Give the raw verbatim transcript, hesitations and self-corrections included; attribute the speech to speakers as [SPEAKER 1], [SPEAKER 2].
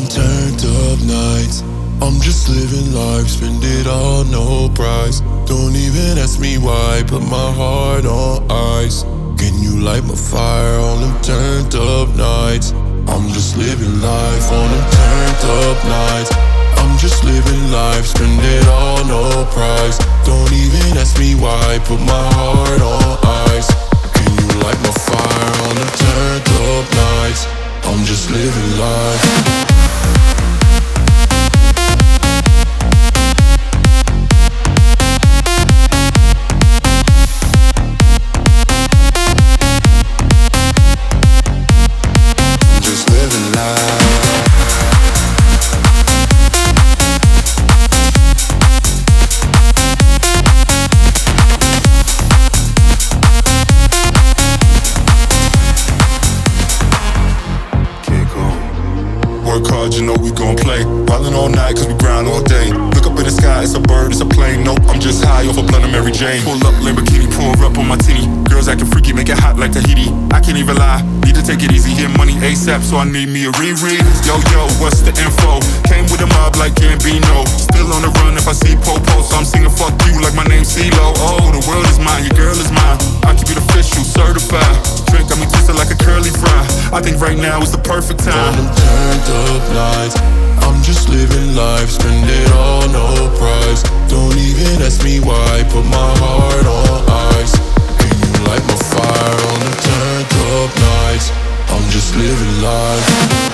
[SPEAKER 1] them turned up nights. I'm just living life, spend it all, no price. Don't even ask me why, put my heart on ice. Can you light my fire on them turned up nights? I'm just living life on them turned up nights. I'm just living life, spend it all, no price. Don't even ask me why, put my heart on ice. Can you light my fire on them turned up nights? I'm just living life.
[SPEAKER 2] Work hard, you know we gon' play. Ballin' all night cause we grind all day. Look up in the sky, it's a bird, it's a plane. Nope, I'm just high off a blunt of Mary Jane. Pull up Lamborghini, pour up on my tinny. Girls acting freaky, make it hot like Tahiti. I can't even lie, need to take it easy, get money ASAP, so I need me a Riri. Yo, yo, what's the info? Came with a mob like Gambino. Still on the run if I see Popo, so I'm singing fuck you like my name's CeeLo. Oh, the world is mine, your girl is mine. I keep it official, certified. Drink got me twisted like a curly fry. I think right now is the perfect time.
[SPEAKER 1] On them turned up nights, I'm just living life, spend it all, no price. Don't even ask me why, put my heart on ice. Can you light my fire on them turned up nights? I'm just living life.